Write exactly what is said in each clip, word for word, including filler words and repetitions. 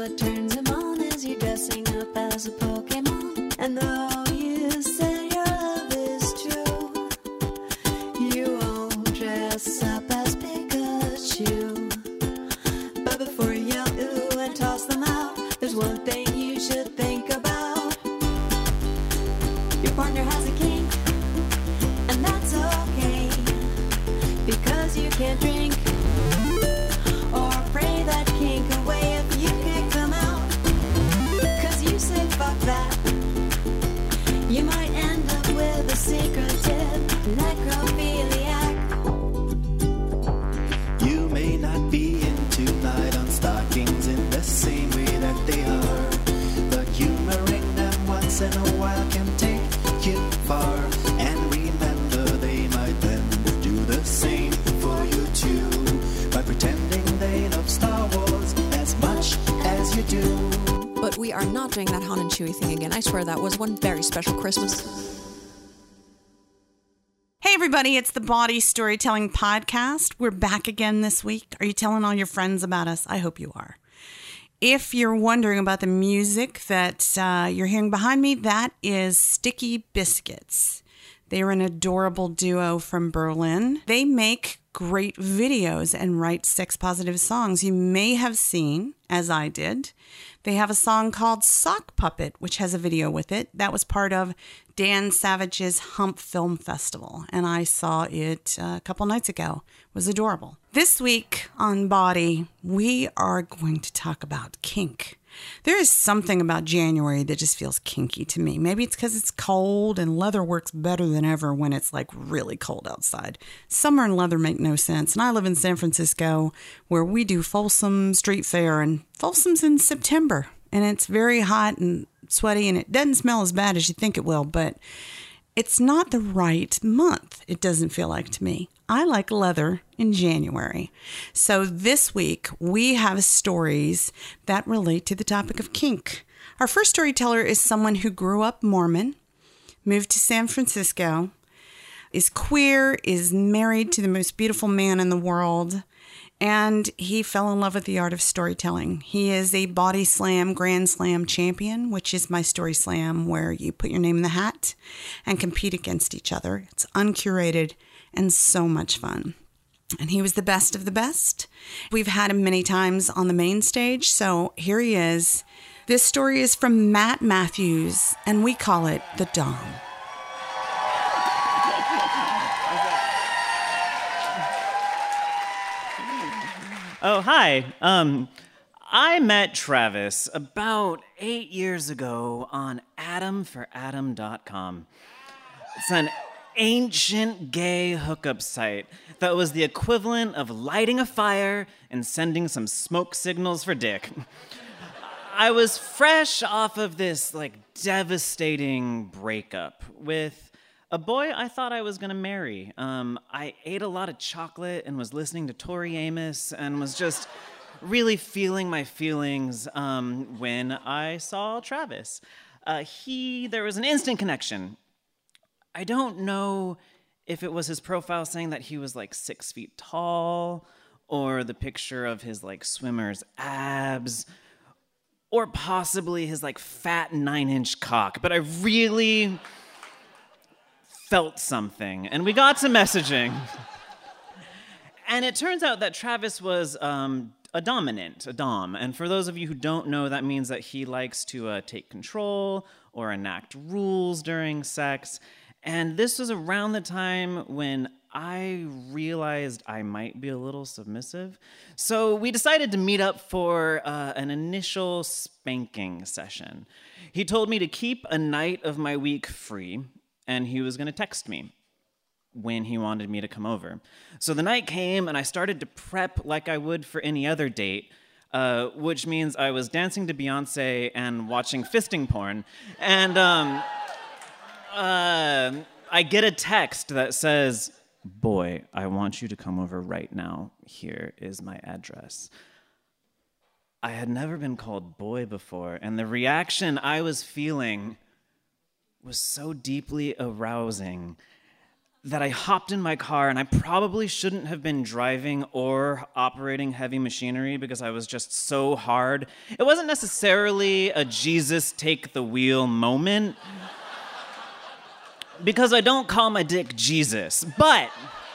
what turns him on is you dressing up as a Pokemon. And though you say your love is true, you won't dress up as Pikachu. But before you yell ooh and toss them out, there's one thing you should think about. Your partner has a kink, and that's okay, because you can't drink or pray that kink away if you kick them out. Cause you say fuck that, you might end up with a secretive necrophiliac. You may not be into nylon stockings in the same way that they are, but humoring them once in a while can take you far. And remember, they might then do the same for you too, by pretending they love Star Wars as much as you do. But we are not doing that Han and Chewie thing again. I swear that was one very special Christmas. Hey everybody, it's the Bawdy Storytelling Podcast. We're back again this week. Are you telling all your friends about us? I hope you are. If you're wondering about the music that uh, you're hearing behind me, that is Sticky Biscuits. They are an adorable duo from Berlin. They make great videos and write sex-positive songs. You may have seen, as I did, they have a song called Sock Puppet, which has a video with it. That was part of Dan Savage's Hump Film Festival, and I saw it a couple nights ago. It was adorable. This week on Bawdy, we are going to talk about kink. There is something about January that just feels kinky to me. Maybe it's because it's cold and leather works better than ever when it's like really cold outside. Summer and leather make no sense. And I live in San Francisco where we do Folsom Street Fair, and Folsom's in September and it's very hot and sweaty and it doesn't smell as bad as you think it will, but it's not the right month. It doesn't feel like to me. I like leather in January. So this week we have stories that relate to the topic of kink. Our first storyteller is someone who grew up Mormon, moved to San Francisco, is queer, is married to the most beautiful man in the world, and he fell in love with the art of storytelling. He is a Bawdy Slam Grand Slam champion, which is my story slam where you put your name in the hat and compete against each other. It's uncurated and so much fun. And he was the best of the best. We've had him many times on the main stage, so here he is. This story is from Matt Matthews, and we call it The Dom. Oh, hi. Um, I met Travis about eight years ago on adam for adam dot com. It's an ancient gay hookup site that was the equivalent of lighting a fire and sending some smoke signals for dick. I was fresh off of this, like, devastating breakup with a boy I thought I was gonna marry. Um, I ate a lot of chocolate and was listening to Tori Amos and was just really feeling my feelings um, when I saw Travis. Uh, he, there was an instant connection. I don't know if it was his profile saying that he was like six feet tall, or the picture of his like swimmer's abs, or possibly his like fat nine inch cock, but I really felt something, and we got to messaging. And it turns out that Travis was um, a dominant, a dom. And for those of you who don't know, that means that he likes to uh, take control or enact rules during sex. And this was around the time when I realized I might be a little submissive. So we decided to meet up for uh, an initial spanking session. He told me to keep a night of my week free, and he was going to text me when he wanted me to come over. So the night came, and I started to prep like I would for any other date, uh, which means I was dancing to Beyonce and watching fisting porn. And um, uh, I get a text that says, "Boy, I want you to come over right now. Here is my address." I had never been called boy before, and the reaction I was feeling was so deeply arousing that I hopped in my car, and I probably shouldn't have been driving or operating heavy machinery because I was just so hard. It wasn't necessarily a Jesus take the wheel moment, because I don't call my dick Jesus, but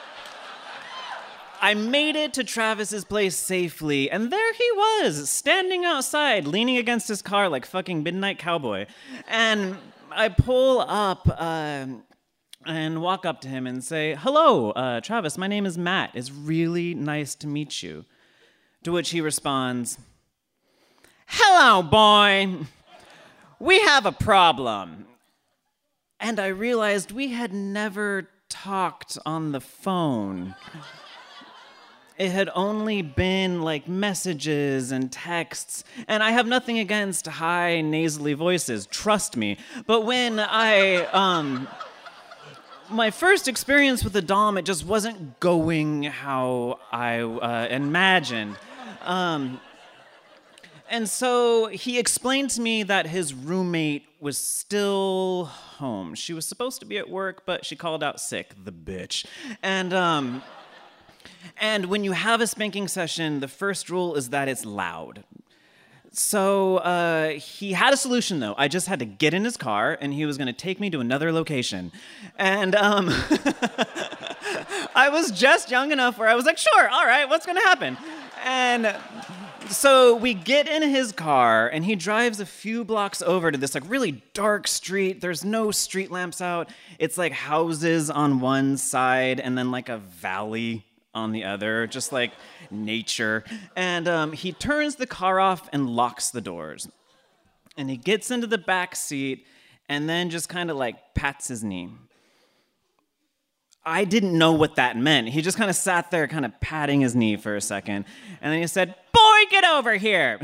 I made it to Travis's place safely, and there he was, standing outside, leaning against his car like fucking Midnight Cowboy. And I pull up uh, and walk up to him and say, "Hello, uh, Travis, my name is Matt. It's really nice to meet you." To which he responds, "Hello, boy. We have a problem." And I realized we had never talked on the phone. It had only been like messages and texts, and I have nothing against high nasally voices, trust me. But when I, um, my first experience with a dom, it just wasn't going how I uh, imagined. Um, and so he explained to me that his roommate was still home. She was supposed to be at work, but she called out sick, the bitch. And, um... And when you have a spanking session, the first rule is that it's loud. So uh, he had a solution, though. I just had to get in his car, and he was going to take me to another location. And um, I was just young enough where I was like, sure, all right, what's going to happen? And so we get in his car, and he drives a few blocks over to this like really dark street. There's no street lamps out. It's like houses on one side, and then like a valley on the other, just like nature. And um, he turns the car off and locks the doors. And he gets into the back seat and then just kind of like pats his knee. I didn't know what that meant. He just kind of sat there kind of patting his knee for a second. And then he said, "Boy, get over here."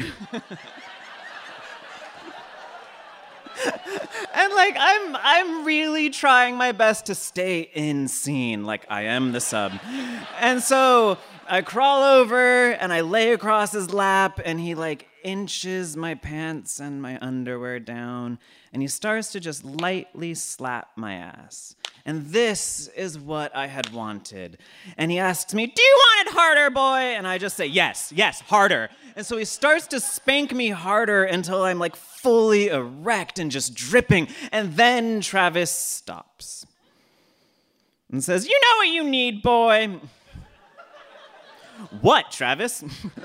And like I'm I'm really trying my best to stay in scene, like I am the sub. And so I crawl over and I lay across his lap, and he like inches my pants and my underwear down, and he starts to just lightly slap my ass. And this is what I had wanted. And he asks me, "Do you want it harder, boy?" And I just say, yes, yes, harder. And so he starts to spank me harder until I'm like fully erect and just dripping. And then Travis stops and says, "You know what you need, boy." "What, Travis?"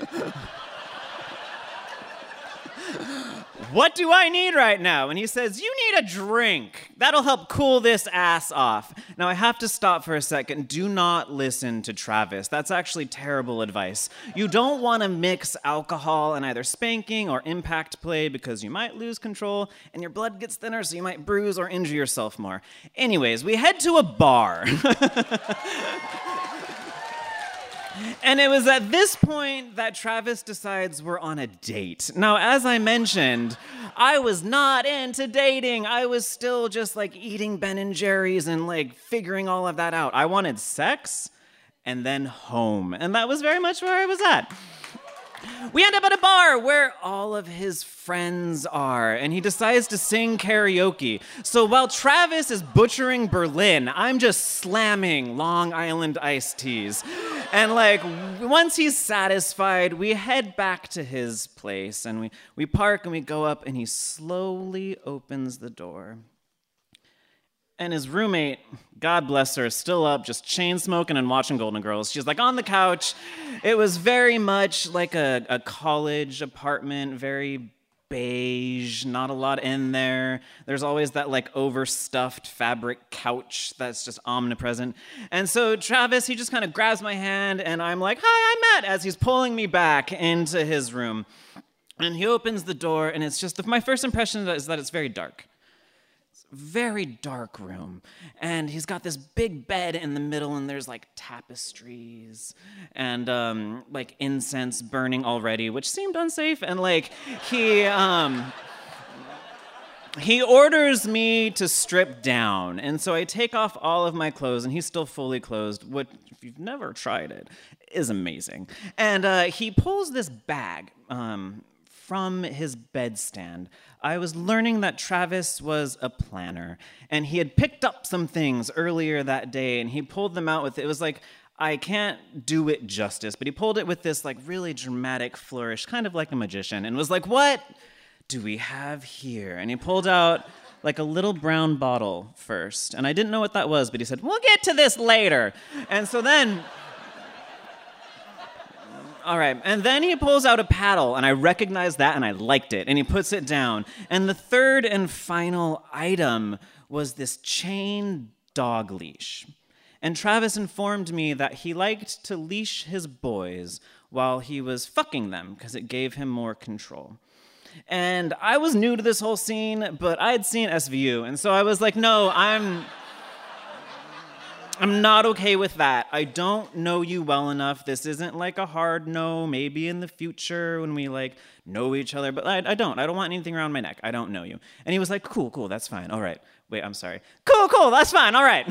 "What do I need right now?" And he says, "You need a drink. That'll help cool this ass off." Now, I have to stop for a second. Do not listen to Travis. That's actually terrible advice. You don't want to mix alcohol and either spanking or impact play because you might lose control and your blood gets thinner, so you might bruise or injure yourself more. Anyways, we head to a bar. And it was at this point that Travis decides we're on a date. Now, as I mentioned, I was not into dating. I was still just like eating Ben and Jerry's and like figuring all of that out. I wanted sex and then home. And that was very much where I was at. We end up at a bar where all of his friends are, and he decides to sing karaoke. So while Travis is butchering Berlin, I'm just slamming Long Island iced teas. And like, once he's satisfied, we head back to his place, and we, we park and we go up, and he slowly opens the door. And his roommate, God bless her, is still up, just chain smoking and watching Golden Girls. She's like on the couch. It was very much like a, a college apartment, very beige, not a lot in there. There's always that like overstuffed fabric couch that's just omnipresent. And so Travis, he just kind of grabs my hand, and I'm like, "Hi, I'm Matt," as he's pulling me back into his room. And he opens the door, and it's just, my first impression is that it's very dark. Very dark room, and he's got this big bed in the middle, and there's like tapestries and um like incense burning already, which seemed unsafe. And like he um he orders me to strip down, and so I take off all of my clothes, and he's still fully clothed, which, if you've never tried it, is amazing. And uh he pulls this bag um from his bedstand, I was learning that Travis was a planner, and he had picked up some things earlier that day, and he pulled them out with, it was like, I can't do it justice, but he pulled it with this like really dramatic flourish, kind of like a magician, and was like, what do we have here? And he pulled out like a little brown bottle first, and I didn't know what that was, but he said, we'll get to this later. And so then... All right, and then he pulls out a paddle, and I recognized that, and I liked it, and he puts it down. And the third and final item was this chain dog leash. And Travis informed me that he liked to leash his boys while he was fucking them, because it gave him more control. And I was new to this whole scene, but I had seen S V U, and so I was like, no, I'm... I'm not okay with that. I don't know you well enough. This isn't like a hard no, maybe in the future when we like know each other, but I, I don't. I don't want anything around my neck. I don't know you. And he was like, cool, cool, that's fine. All right. Wait, I'm sorry. Cool, cool, that's fine. All right.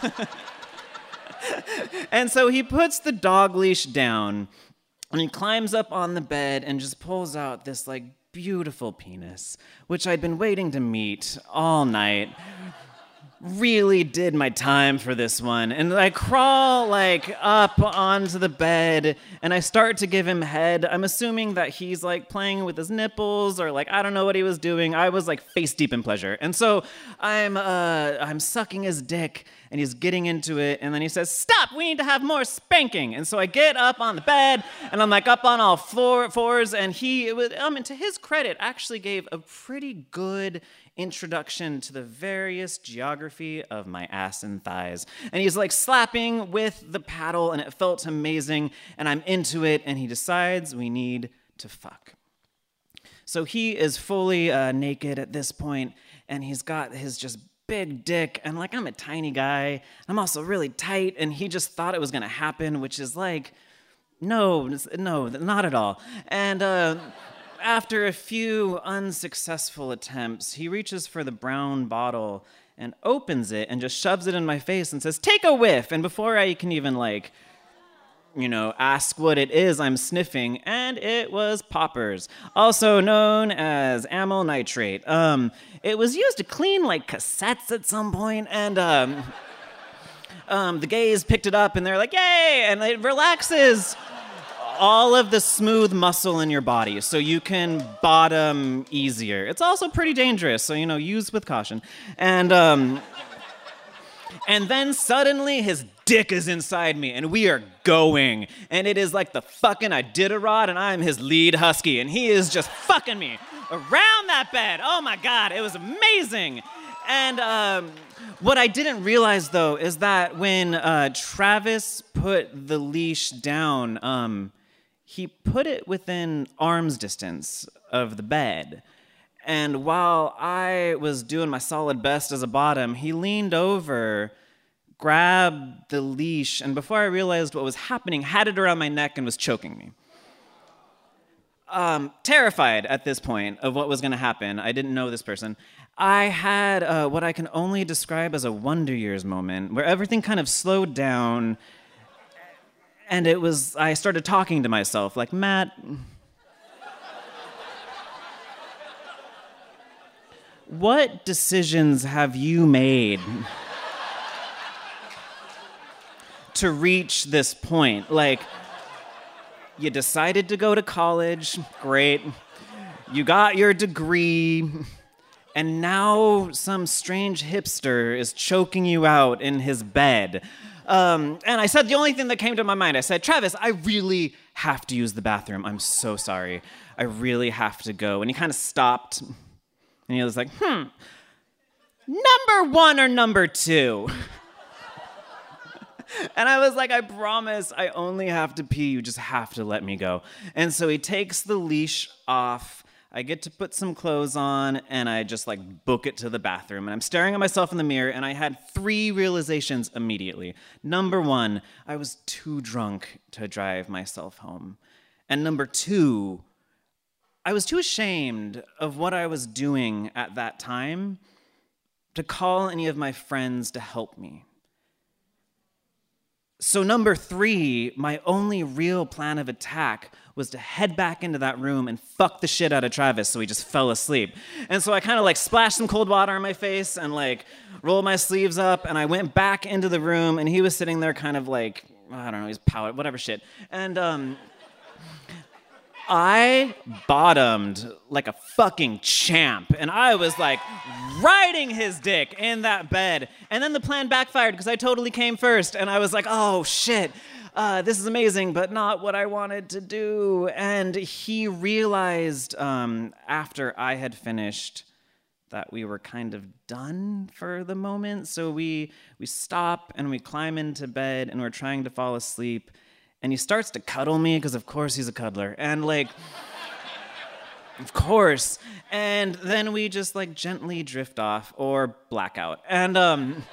And so he puts the dog leash down and he climbs up on the bed and just pulls out this like beautiful penis, which I'd been waiting to meet all night. Really did my time for this one. And I crawl like up onto the bed and I start to give him head. I'm assuming that he's like playing with his nipples or like, I don't know what he was doing. I was like face deep in pleasure. And so I'm, uh, I'm sucking his dick and he's getting into it. And then he says, stop, we need to have more spanking. And so I get up on the bed and I'm like up on all four, fours. And he, it was, um, and to his credit, actually gave a pretty good introduction to the various geography of my ass and thighs. And he's like slapping with the paddle and it felt amazing and I'm into it and he decides we need to fuck. So he is fully uh, naked at this point and he's got his just big dick and like I'm a tiny guy. I'm also really tight and he just thought it was gonna happen, which is like, no, no, not at all. And uh after a few unsuccessful attempts, he reaches for the brown bottle and opens it and just shoves it in my face and says, take a whiff. And before I can even like, you know, ask what it is I'm sniffing, and it was poppers, also known as amyl nitrate. Um, it was used to clean like cassettes at some point, and um, um, the gays picked it up and they're like, yay, and it relaxes all of the smooth muscle in your body so you can bottom easier. It's also pretty dangerous, so, you know, use with caution. And, um, and then suddenly his dick is inside me and we are going. And it is like the fucking Iditarod and I'm his lead husky and he is just fucking me around that bed. Oh my God, it was amazing. And um, what I didn't realize, though, is that when uh, Travis put the leash down, um, he put it within arm's distance of the bed. And while I was doing my solid best as a bottom, he leaned over, grabbed the leash, and before I realized what was happening, had it around my neck and was choking me. Um, terrified at this point of what was going to happen. I didn't know this person. I had uh, what I can only describe as a Wonder Years moment where everything kind of slowed down and it was, I started talking to myself like, Matt, what decisions have you made to reach this point? Like, you decided to go to college, great. You got your degree, and now some strange hipster is choking you out in his bed. Um, and I said the only thing that came to my mind, I said, Travis, I really have to use the bathroom. I'm so sorry. I really have to go. And he kind of stopped, and he was like, hmm, number one or number two? And I was like, I promise, I only have to pee. You just have to let me go. And so he takes the leash off. I get to put some clothes on, and I just like book it to the bathroom. And I'm staring at myself in the mirror, and I had three realizations immediately. Number one, I was too drunk to drive myself home. And number two, I was too ashamed of what I was doing at that time to call any of my friends to help me. So number three, my only real plan of attack was to head back into that room and fuck the shit out of Travis so he just fell asleep. And so I kind of like splashed some cold water on my face and like rolled my sleeves up, and I went back into the room, and he was sitting there kind of like, I don't know, he's powdered, whatever shit. And um, I bottomed like a fucking champ, and I was like riding his dick in that bed. And then the plan backfired because I totally came first, and I was like, oh shit. Uh, this is amazing, but not what I wanted to do. And he realized um, after I had finished that we were kind of done for the moment. So we we stop and we climb into bed and we're trying to fall asleep. And he starts to cuddle me because, of course, he's a cuddler. And like, of course. And then we just like gently drift off or blackout. And um.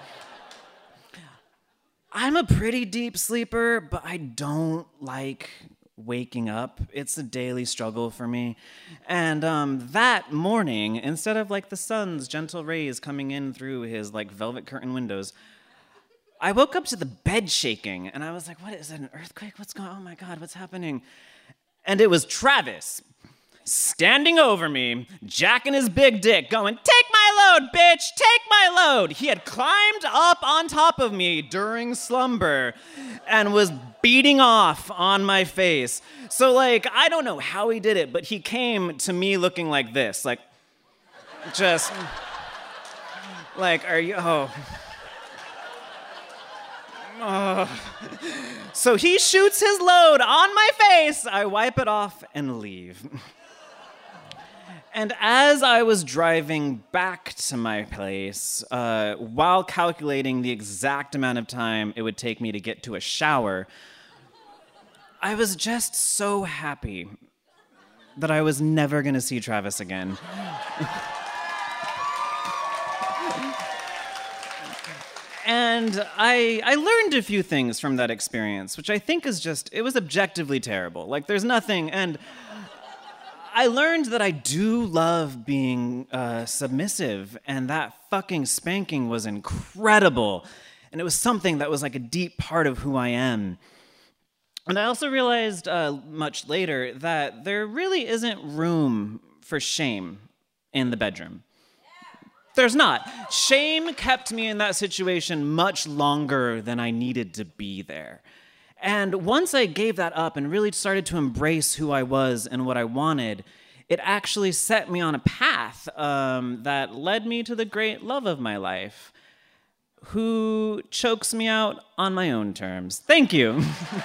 I'm a pretty deep sleeper, but I don't like waking up. It's a daily struggle for me. And um, that morning, instead of like the sun's gentle rays coming in through his like velvet curtain windows, I woke up to the bed shaking, and I was like, what is it, an earthquake? What's going on? Oh my God, what's happening? And it was Travis standing over me, jacking his big dick, going, take my load, bitch, take my load. He had climbed up on top of me during slumber and was beating off on my face. So, like, I don't know how he did it, but he came to me looking like this, like, just, like, are you, oh. Oh. So he shoots his load on my face, I wipe it off and leave. And as I was driving back to my place, uh, while calculating the exact amount of time it would take me to get to a shower, I was just so happy that I was never going to see Travis again. And I I learned a few things from that experience, which I think is just, it was objectively terrible. Like, there's nothing, and I learned that I do love being uh, submissive, and that fucking spanking was incredible. And it was something that was like a deep part of who I am. And I also realized uh, much later that there really isn't room for shame in the bedroom. There's not. Shame kept me in that situation much longer than I needed to be there. And once I gave that up and really started to embrace who I was and what I wanted, it actually set me on a path um, that led me to the great love of my life, who chokes me out on my own terms. Thank you.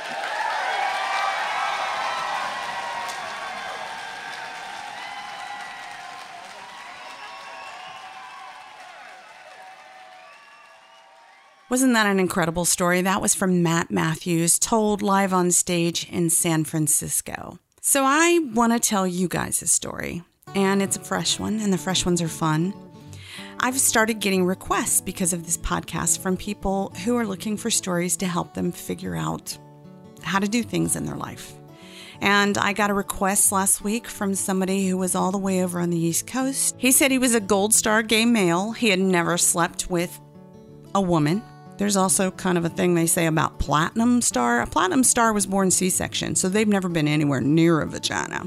Wasn't that an incredible story? That was from Matt Matthews, told live on stage in San Francisco. So I want to tell you guys a story, and it's a fresh one, and the fresh ones are fun. I've started getting requests because of this podcast from people who are looking for stories to help them figure out how to do things in their life. And I got a request last week from somebody who was all the way over on the East Coast. He said he was a Gold Star gay male. He had never slept with a woman. There's also kind of a thing they say about Platinum Star. A Platinum Star was born C-section, so they've never been anywhere near a vagina.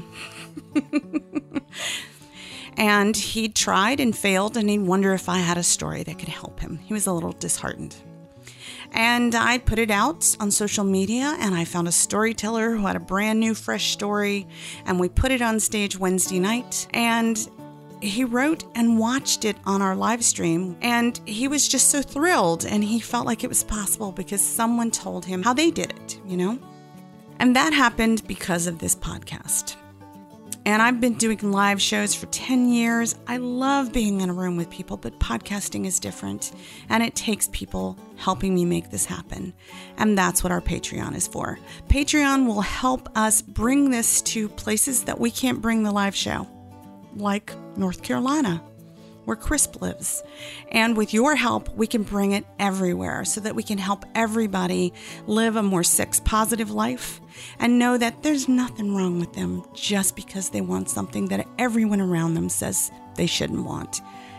And he tried and failed, and he'd wonder if I had a story that could help him. He was a little disheartened. And I put it out on social media, and I found a storyteller who had a brand new, fresh story, and we put it on stage Wednesday night, and he wrote and watched it on our live stream, and he was just so thrilled, and he felt like it was possible because someone told him how they did it, you know? And that happened because of this podcast. And I've been doing live shows for ten years. I love being in a room with people, but podcasting is different, and it takes people helping me make this happen. And that's what our Patreon is for. Patreon will help us bring this to places that we can't bring the live show, like North Carolina, where Crisp lives. And with your help, we can bring it everywhere so that we can help everybody live a more sex-positive life and know that there's nothing wrong with them just because they want something that everyone around them says they shouldn't want.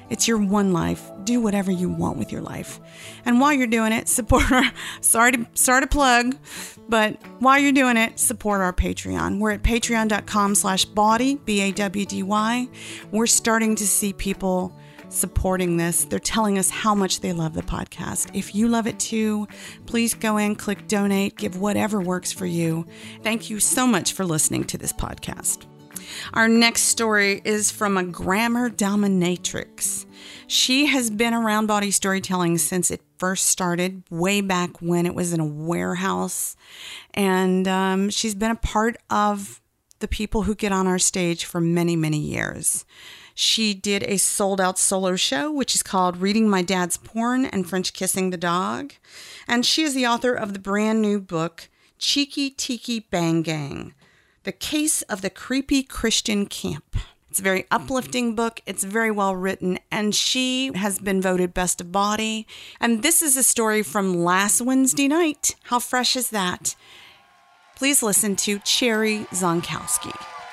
It's your one life. Do whatever you want with your life. And while you're doing it, support our, sorry to, sorry to plug, but while you're doing it, support our Patreon. We're at patreon.com slash bawdy, B A W D Y. We're starting to see people supporting this. They're telling us how much they love the podcast. If you love it too, please go in, click donate, give whatever works for you. Thank you so much for listening to this podcast. Our next story is from a grammar dominatrix. She has been around body storytelling since it first started, way back when it was in a warehouse. And um, she's been a part of the people who get on our stage for many, many years. She did a sold-out solo show, which is called Reading My Dad's Porn and French Kissing the Dog. And she is the author of the brand new book, Cheeky Tiki Bang Gang, The Case of the Creepy Christian Camp. It's a very uplifting book. It's very well written, and she has been voted Best of Body. And this is a story from last Wednesday night. How fresh is that? Please listen to Cherry Zonkowski.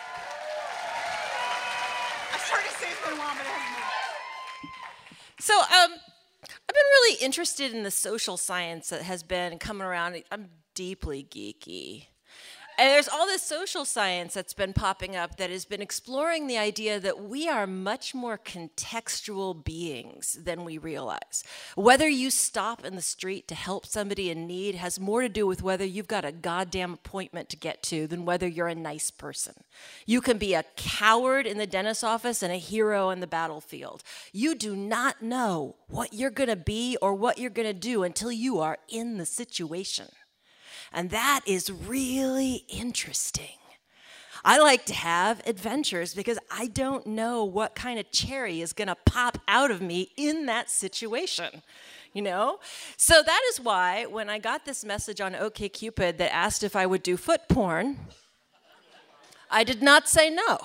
So, um, I've been really interested in the social science that has been coming around. I'm deeply geeky. And there's all this social science that's been popping up that has been exploring the idea that we are much more contextual beings than we realize. Whether you stop in the street to help somebody in need has more to do with whether you've got a goddamn appointment to get to than whether you're a nice person. You can be a coward in the dentist's office and a hero in the battlefield. You do not know what you're going to be or what you're going to do until you are in the situation. And that is really interesting. I like to have adventures because I don't know what kind of cherry is going to pop out of me in that situation, you know? So that is why when I got this message on OkCupid that asked if I would do foot porn, I did not say no.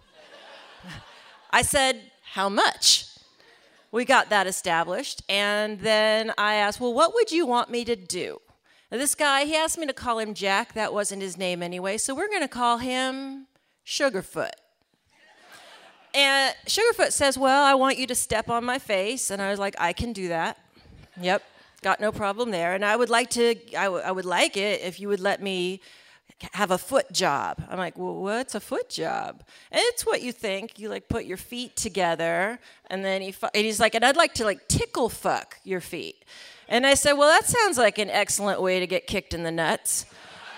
I said, how much? We got that established, and then I asked, well, what would you want me to do? Now, this guy, he asked me to call him Jack. That wasn't his name anyway, so we're going to call him Sugarfoot. And Sugarfoot says, well, I want you to step on my face. And I was like, I can do that. Yep, got no problem there. And I would like to, I, w- I would like it if you would let me have a foot job. I'm like, well, what's a foot job? And it's what you think. You like put your feet together, and then he fu- and he's like, and I'd like to like tickle fuck your feet. And I said, well, that sounds like an excellent way to get kicked in the nuts.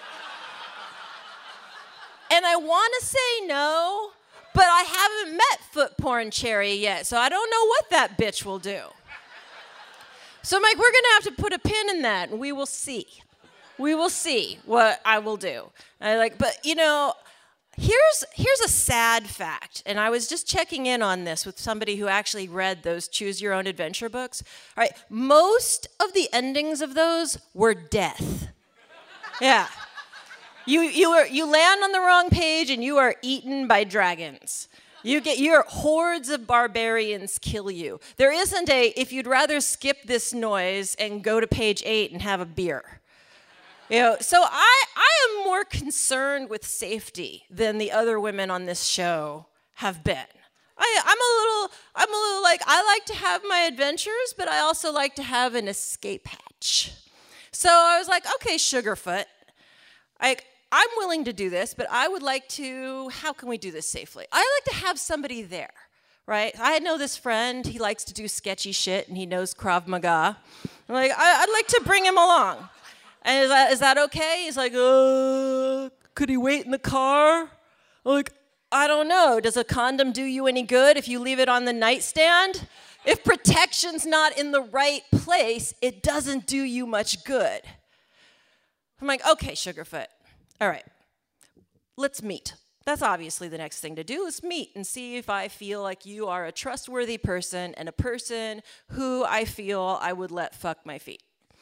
And I want to say no, but I haven't met Foot Porn Cherry yet, so I don't know what that bitch will do. So I'm like, we're going to have to put a pin in that, and we will see. We will see what I will do. And I like, but, you know, Here's here's a sad fact, and I was just checking in on this with somebody who actually read those Choose Your Own Adventure books. All right, most of the endings of those were death. Yeah. You you are you land on the wrong page and you are eaten by dragons. You get your hordes of barbarians kill you. There isn't a if you'd rather skip this noise and go to page eight and have a beer. You know, so I, I am more concerned with safety than the other women on this show have been. I, I'm a little, I'm a little like, I like to have my adventures, but I also like to have an escape hatch. So I was like, okay, Sugarfoot, I, I'm willing to do this, but I would like to, how can we do this safely? I like to have somebody there, right? I know this friend, he likes to do sketchy shit, and he knows Krav Maga. I'm like, I, I'd like to bring him along. And is that, is that okay? He's like, uh, could he wait in the car? I'm like, I don't know. Does a condom do you any good if you leave it on the nightstand? If protection's not in the right place, it doesn't do you much good. I'm like, okay, Sugarfoot. All right, let's meet. That's obviously the next thing to do. Let's meet and see if I feel like you are a trustworthy person and a person who I feel I would let fuck my feet.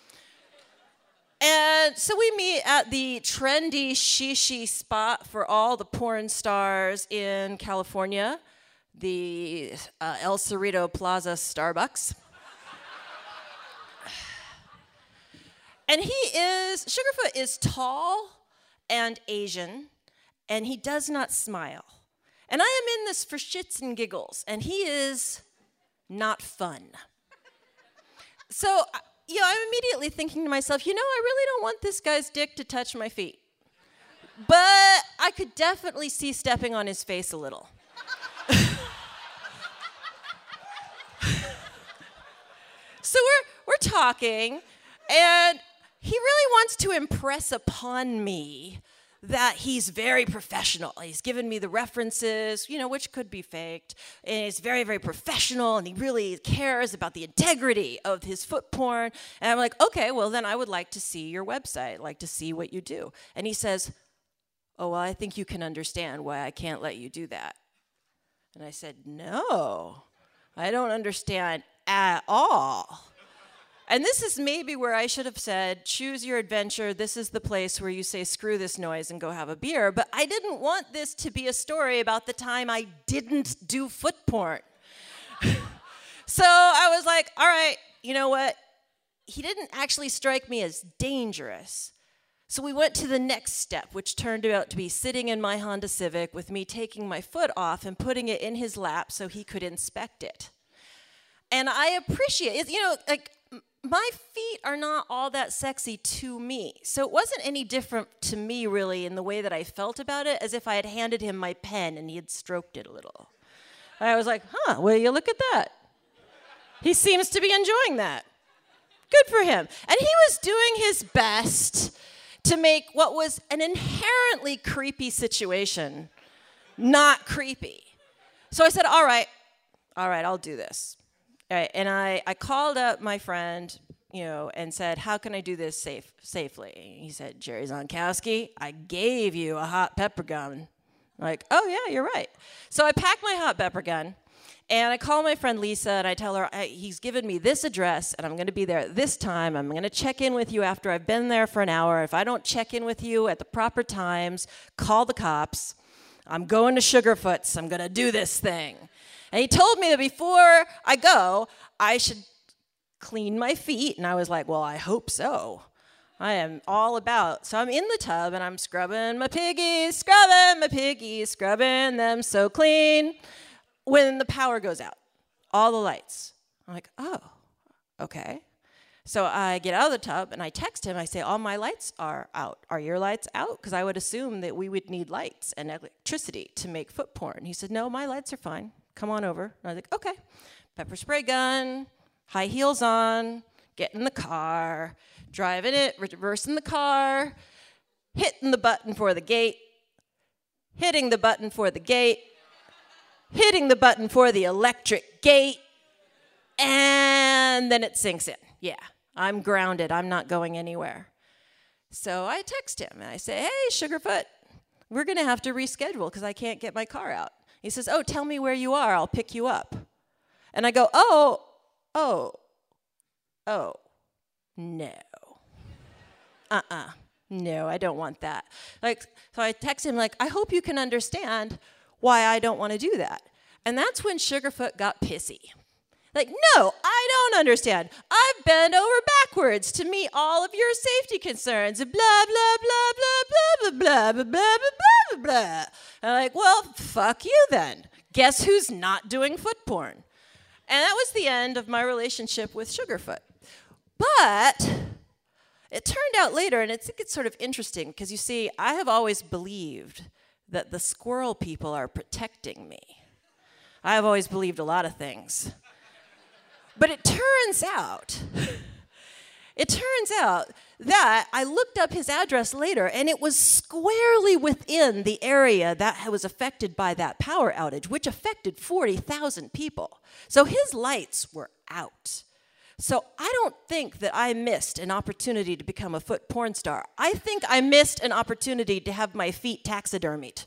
And so we meet at the trendy shishi spot for all the porn stars in California, the uh, El Cerrito Plaza Starbucks. And he is, Sugarfoot is tall and Asian, and he does not smile. And I am in this for shits and giggles, and he is not fun. So, you know, I'm immediately thinking to myself, you know, I really don't want this guy's dick to touch my feet. But I could definitely see stepping on his face a little. So we're we're talking, and he really wants to impress upon me that he's very professional. He's given me the references, you know, which could be faked. And he's very, very professional, and he really cares about the integrity of his foot porn. And I'm like, okay, well, then I would like to see your website, I'd like to see what you do. And he says, oh, well, I think you can understand why I can't let you do that. And I said, no, I don't understand at all. And this is maybe where I should have said, choose your adventure. This is the place where you say, screw this noise and go have a beer. But I didn't want this to be a story about the time I didn't do foot porn. So I was like, all right, you know what? He didn't actually strike me as dangerous. So we went to the next step, which turned out to be sitting in my Honda Civic with me taking my foot off and putting it in his lap so he could inspect it. And I appreciate it. You know, like, my feet are not all that sexy to me. So it wasn't any different to me, really, in the way that I felt about it, as if I had handed him my pen and he had stroked it a little. I was like, huh, will you look at that? He seems to be enjoying that. Good for him. And he was doing his best to make what was an inherently creepy situation not creepy. So I said, all right, all right, I'll do this. All right, and I, I called up my friend, you know, and said, how can I do this safe safely? He said, Jerry Zonkowski, I gave you a hot pepper gun. I'm like, oh, yeah, you're right. So I packed my hot pepper gun, and I call my friend Lisa, and I tell her, I, he's given me this address, and I'm going to be there at this time. I'm going to check in with you after I've been there for an hour. If I don't check in with you at the proper times, call the cops. I'm going to Sugarfoot's. I'm going to do this thing. And he told me that before I go, I should clean my feet. And I was like, well, I hope so. I am all about. So I'm in the tub, and I'm scrubbing my piggies, scrubbing my piggies, scrubbing them so clean. When the power goes out, all the lights. I'm like, oh, okay. So I get out of the tub, and I text him. I say, all my lights are out. Are your lights out? Because I would assume that we would need lights and electricity to make foot porn. He said, no, my lights are fine. Come on over. And I was like, okay. Pepper spray gun, high heels on, get in the car, driving it, reversing the car, hitting the button for the gate, hitting the button for the gate, hitting the button for the electric gate, and then it sinks in. Yeah, I'm grounded. I'm not going anywhere. So I text him, and I say, hey, Sugarfoot, we're going to have to reschedule because I can't get my car out. He says, oh, tell me where you are. I'll pick you up. And I go, oh, oh, oh, no. Uh-uh. No, I don't want that. Like, so I text him, like, I hope you can understand why I don't want to do that. And that's when Sugarfoot got pissy. Like, no, I don't understand. I've bent over backwards to meet all of your safety concerns. Blah, blah, blah, blah, blah, blah, blah, blah, blah, blah, blah. And I'm like, well, fuck you then. Guess who's not doing foot porn? And that was the end of my relationship with Sugarfoot. But it turned out later, and I think it's sort of interesting, because you see, I have always believed that the squirrel people are protecting me. I have always believed a lot of things. But it turns out, it turns out that I looked up his address later, and it was squarely within the area that was affected by that power outage, which affected forty thousand people. So his lights were out. So I don't think that I missed an opportunity to become a foot porn star. I think I missed an opportunity to have my feet taxidermied.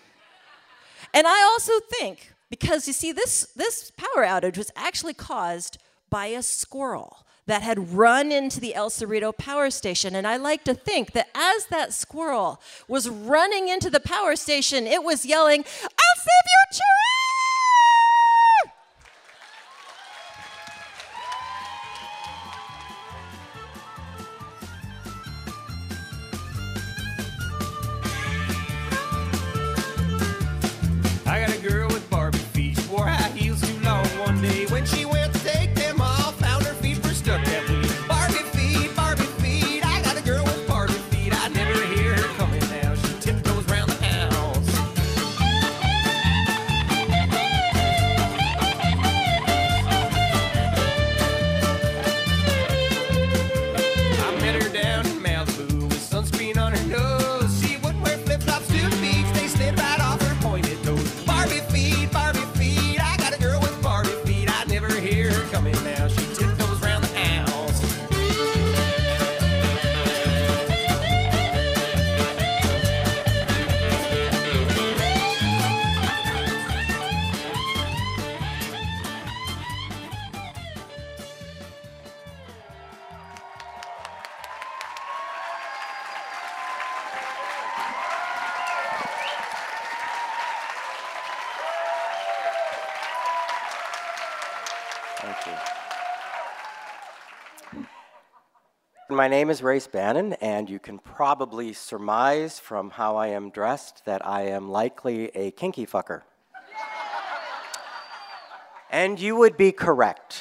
And I also think, because you see, this, this power outage was actually caused by a squirrel that had run into the El Cerrito power station. And I like to think that as that squirrel was running into the power station, it was yelling, I'll save your tree! I got a girl with Barbie feet, wore high heels too long one day. When she went Thank you. My name is Race Bannon, and you can probably surmise from how I am dressed that I am likely a kinky fucker. And you would be correct.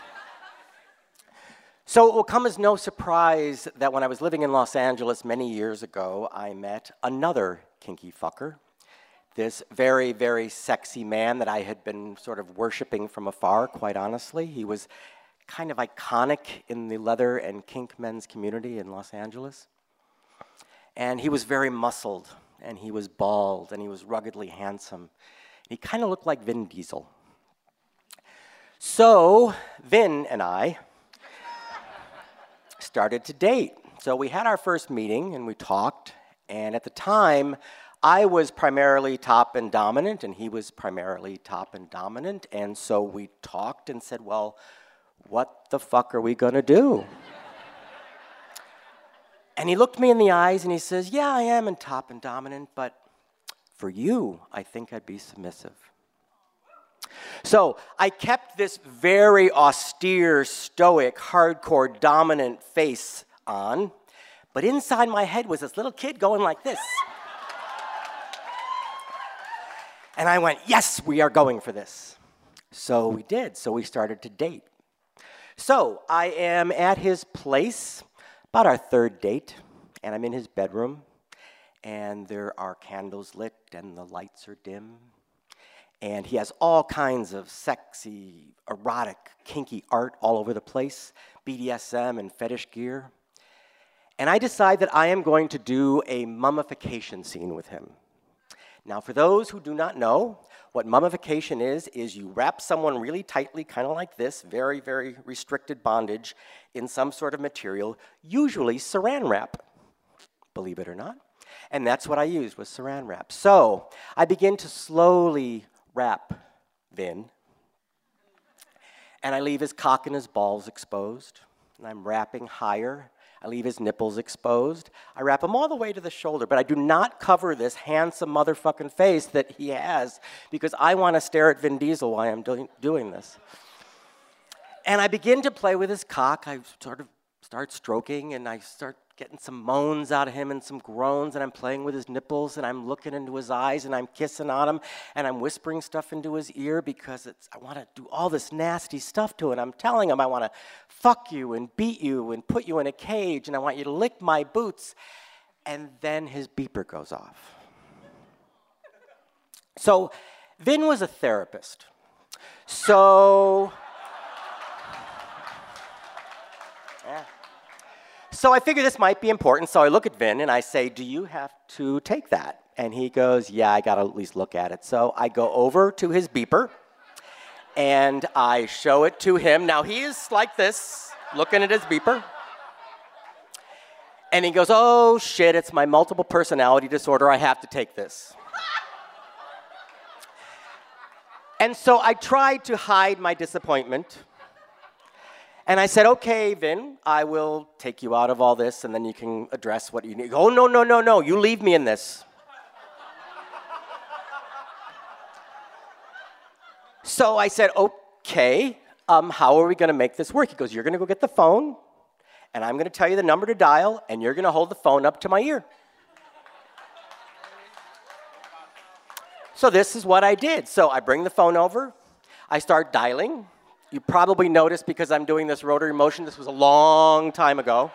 So it will come as no surprise that when I was living in Los Angeles many years ago, I met another kinky fucker. This very, very sexy man that I had been sort of worshiping from afar, quite honestly. He was kind of iconic in the leather and kink men's community in Los Angeles. And he was very muscled, and he was bald, and he was ruggedly handsome. He kind of looked like Vin Diesel. So Vin and I started to date. So we had our first meeting and we talked, and at the time I was primarily top and dominant and he was primarily top and dominant, and so we talked and said, well, what the fuck are we gonna do? And he looked me in the eyes and he says, yeah, I am in top and dominant, but for you, I think I'd be submissive. So I kept this very austere, stoic, hardcore, dominant face on, but inside my head was this little kid going like this. And I went, yes, we are going for this. So we did, so we started to date. So I am at his place, about our third date, and I'm in his bedroom, and there are candles lit and the lights are dim. And he has all kinds of sexy, erotic, kinky art all over the place, B D S M and fetish gear. And I decide that I am going to do a mummification scene with him. Now, for those who do not know, what mummification is, is you wrap someone really tightly, kind of like this, very, very restricted bondage, in some sort of material, usually saran wrap, believe it or not. And that's what I used, was saran wrap. So I begin to slowly wrap Vin, and I leave his cock and his balls exposed, and I'm wrapping higher. I leave his nipples exposed. I wrap him all the way to the shoulder, but I do not cover this handsome motherfucking face that he has because I want to stare at Vin Diesel while I'm doing, doing this. And I begin to play with his cock. I sort of start stroking, and I start getting some moans out of him and some groans, and I'm playing with his nipples, and I'm looking into his eyes, and I'm kissing on him, and I'm whispering stuff into his ear because it's, I want to do all this nasty stuff to it. I'm telling him I want to fuck you and beat you and put you in a cage, and I want you to lick my boots. And then his beeper goes off. So Vin was a therapist. So... yeah. So I figure this might be important, so I look at Vin and I say, do you have to take that? And he goes, yeah, I gotta at least look at it. So I go over to his beeper and I show it to him. Now he's like this, looking at his beeper. And he goes, oh shit, it's my multiple personality disorder, I have to take this. And so I tried to hide my disappointment. And I said, okay, Vin, I will take you out of all this, and then you can address what you need. Oh, no, no, no, no, you leave me in this. So I said, okay, um, how are we going to make this work? He goes, you're going to go get the phone, and I'm going to tell you the number to dial, and you're going to hold the phone up to my ear. So this is what I did. So I bring the phone over. I start dialing. You probably noticed, because I'm doing this rotary motion, this was a long time ago.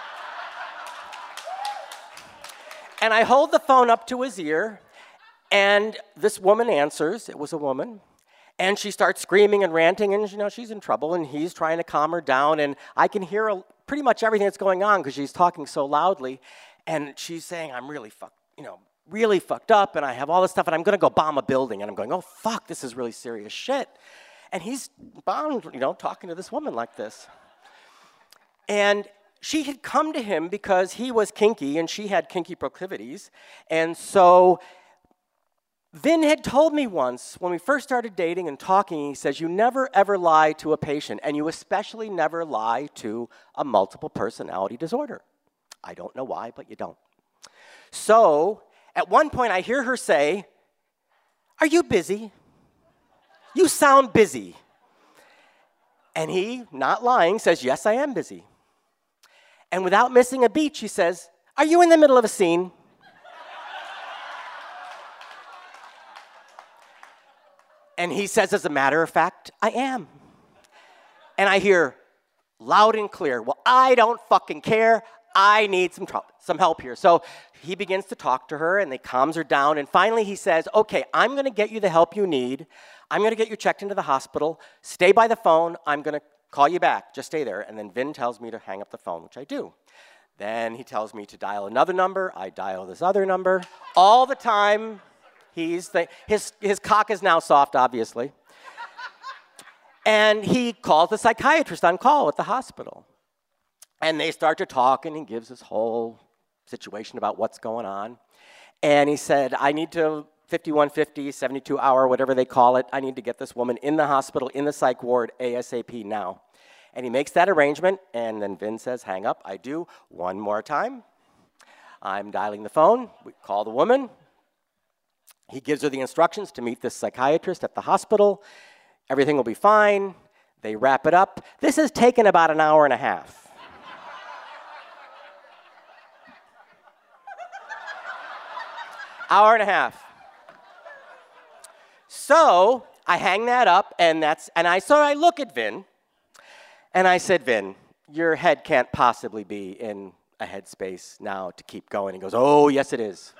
And I hold the phone up to his ear, and this woman answers. It was a woman. And she starts screaming and ranting, and you know she's in trouble, and he's trying to calm her down, and I can hear a, pretty much everything that's going on because she's talking so loudly. And she's saying, I'm really fucked, you know, really fucked up, and I have all this stuff, and I'm going to go bomb a building. And I'm going, oh, fuck, this is really serious shit. And he's bound, you know, talking to this woman like this. And she had come to him because he was kinky and she had kinky proclivities. And so Vin had told me once, when we first started dating and talking, he says, you never ever lie to a patient, and you especially never lie to a multiple personality disorder. I don't know why, but you don't. So at one point I hear her say, are you busy? You sound busy. And he, not lying, says, yes, I am busy. And without missing a beat, she says, are you in the middle of a scene? And he says, as a matter of fact, I am. And I hear loud and clear, well, I don't fucking care. I need some, tr- some help here. So he begins to talk to her, and they calms her down. And finally he says, okay, I'm going to get you the help you need. I'm going to get you checked into the hospital. Stay by the phone. I'm going to call you back. Just stay there. And then Vin tells me to hang up the phone, which I do. Then he tells me to dial another number. I dial this other number. All the time, he's th- his, his cock is now soft, obviously. And he calls the psychiatrist on call at the hospital. And they start to talk, and he gives this whole situation about what's going on. And he said, I need to, fifty-one fifty, seventy-two hour, whatever they call it, I need to get this woman in the hospital, in the psych ward, ASAP now. And he makes that arrangement, and then Vin says, hang up. I do. One more time. I'm dialing the phone. We call the woman. He gives her the instructions to meet this psychiatrist at the hospital. Everything will be fine. They wrap it up. This has taken about an hour and a half. Hour and a half. So I hang that up, and that's and I so I look at Vin, and I said, Vin, your head can't possibly be in a headspace now to keep going. He goes, oh, yes, it is.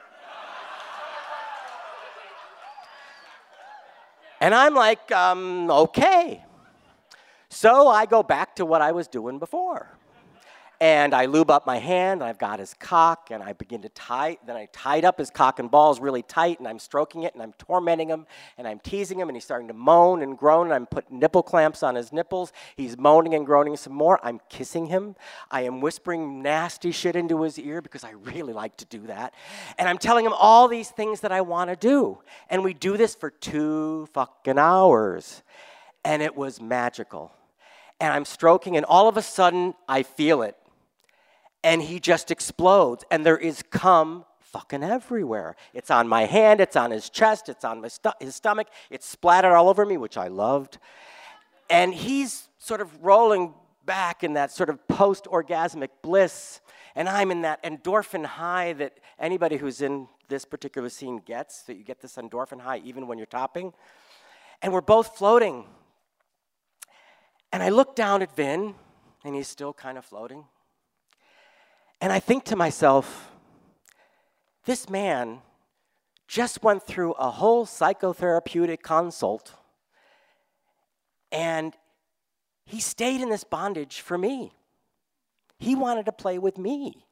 And I'm like, um, okay. So I go back to what I was doing before. And I lube up my hand, and I've got his cock, and I begin to tie, then I tied up his cock and balls really tight, and I'm stroking it, and I'm tormenting him, and I'm teasing him, and he's starting to moan and groan, and I'm putting nipple clamps on his nipples. He's moaning and groaning some more. I'm kissing him. I am whispering nasty shit into his ear because I really like to do that. And I'm telling him all these things that I want to do. And we do this for two fucking hours. And it was magical. And I'm stroking, and all of a sudden, I feel it. And he just explodes, and there is cum fucking everywhere. It's on my hand, it's on his chest, it's on my stu- his stomach, it's splattered all over me, which I loved. And he's sort of rolling back in that sort of post-orgasmic bliss, and I'm in that endorphin high that anybody who's in this particular scene gets, that you get this endorphin high even when you're topping. And we're both floating. And I look down at Vin, and he's still kind of floating. And I think to myself, this man just went through a whole psychotherapeutic consult, and he stayed in this bondage for me. He wanted to play with me.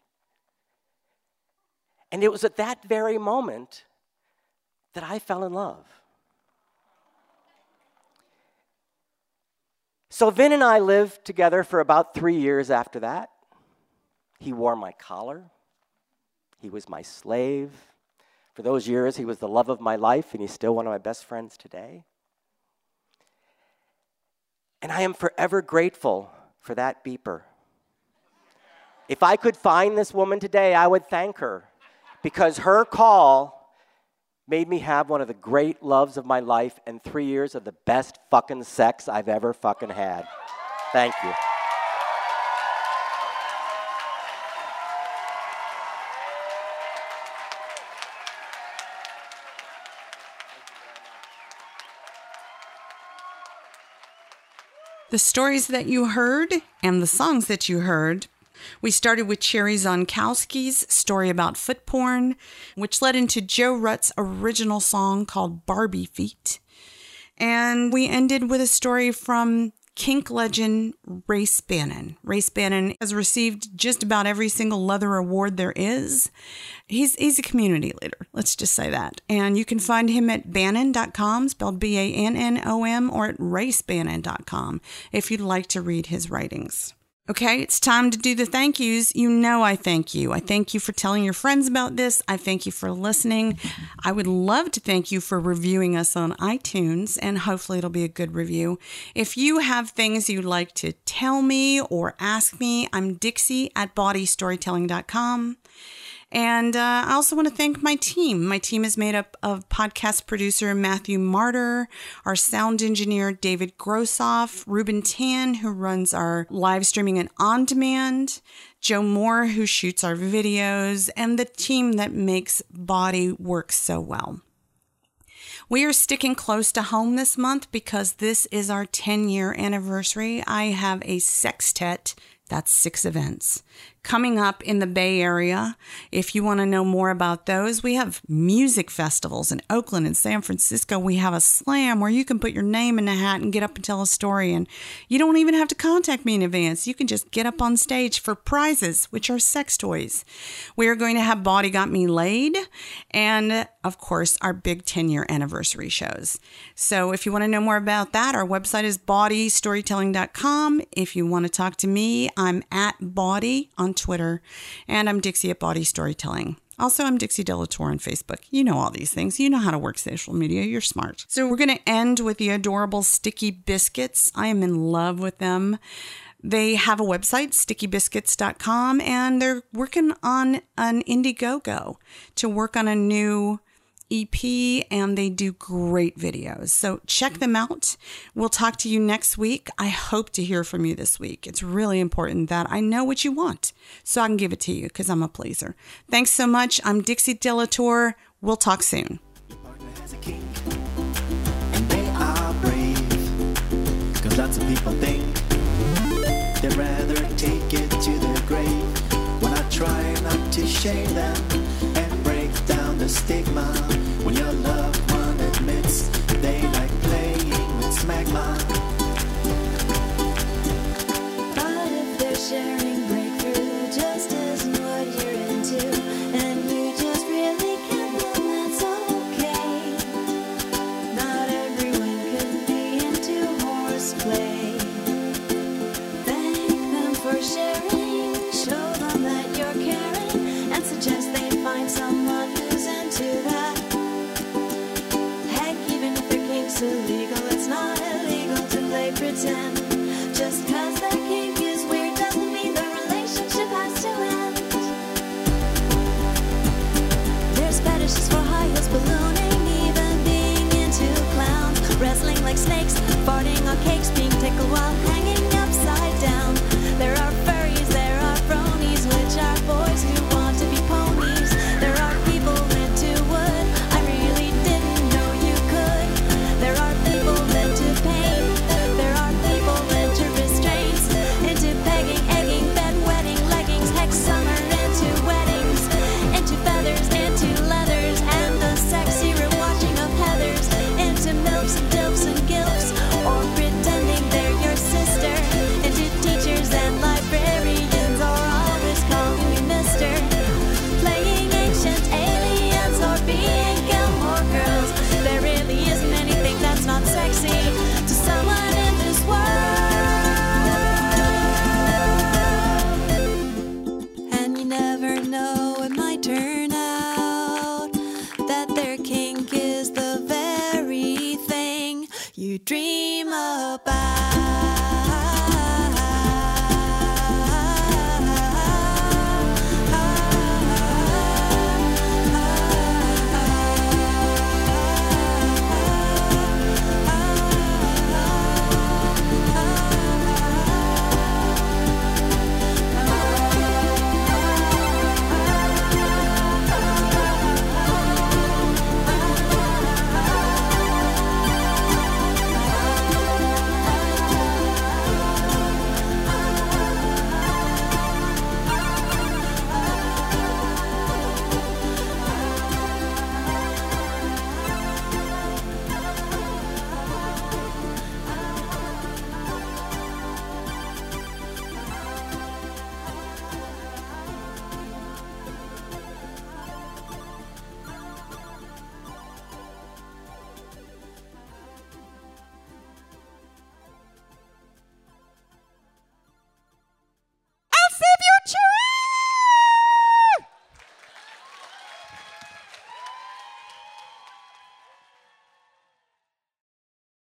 And it was at that very moment that I fell in love. So Vin and I lived together for about three years after that. He wore my collar. He was my slave. For those years, he was the love of my life, and he's still one of my best friends today. And I am forever grateful for that beeper. If I could find this woman today, I would thank her, because her call made me have one of the great loves of my life and three years of the best fucking sex I've ever fucking had. Thank you. The stories that you heard and the songs that you heard, we started with Cherry Zonkowski's story about foot porn, which led into Joe Rutt's original song called Barbie Feet. And we ended with a story from kink legend Race Bannon. Race Bannon has received just about every single leather award there is. He's he's a community leader, let's just say that. And you can find him at bannon dot com, spelled B A N N O M, or at race bannon dot com if you'd like to read his writings. Okay, it's time to do the thank yous. You know I thank you. I thank you for telling your friends about this. I thank you for listening. I would love to thank you for reviewing us on iTunes, and hopefully it'll be a good review. If you have things you'd like to tell me or ask me, I'm Dixie at body storytelling dot com. And uh, I also want to thank my team. My team is made up of podcast producer Matthew Martyr, our sound engineer David Grossoff, Ruben Tan, who runs our live streaming and on demand, Joe Moore, who shoots our videos, and the team that makes Body work so well. We are sticking close to home this month because this is our ten-year anniversary. I have a sextet, that's six events, coming up in the Bay Area. If you want to know more about those, we have music festivals in Oakland and San Francisco. We have a slam where you can put your name in a hat and get up and tell a story. And you don't even have to contact me in advance. You can just get up on stage for prizes, which are sex toys. We are going to have Body Got Me Laid and, of course, our big ten-year anniversary shows. So if you want to know more about that, our website is body storytelling dot com. If you want to talk to me, I'm at Body on Twitter, and I'm Dixie at Body Storytelling. Also, I'm Dixie Delatour on Facebook. You know all these things. You know how to work social media. You're smart. So we're going to end with the adorable Sticky Biscuits. I am in love with them. They have a website, sticky biscuits dot com, and they're working on an Indiegogo to work on a new E P, and they do great videos. So check them out. We'll talk to you next week. I hope to hear from you this week. It's really important that I know what you want so I can give it to you because I'm a pleaser. Thanks so much. I'm Dixie Delatour. We'll talk soon. Your partner has a kink, and they are brave, because lots of people think they'd rather take it to their grave. When I try not to shame them and break down the stigma, when your loved one admits they like playing with smegma. But if they're sharing breakthrough just isn't what you're into, and you just really get them, that's okay. Not everyone could be into horseplay. Thank them for sharing, show them that you're caring, and suggest they find someone who's into that. Heck, even if their kink's illegal, it's not illegal to play pretend. Just cause their kink is weird doesn't mean the relationship has to end. There's fetishes for high heels, ballooning, even being into clowns, wrestling like snakes, farting on cakes, being tickled while hanging upside down. There are furries, there are bronies, which are boys who want to be ponies. There are people into wood, I really didn't know you could. There are people into pain, there are people into restraints, into pegging, egging, bedwetting, leggings, heck summer, into weddings, into feathers, into leathers, and the sexy rewatching of heathers, into milfs and dilfs and gilfs, or pretending they're your sister, into teachers and librarians, or always calling you mister, playing ancient aliens, or being Gilmore Girls. There really isn't anything that's not sexy to someone in this world. And you never know, it might turn out that their kink is the very thing you dream about.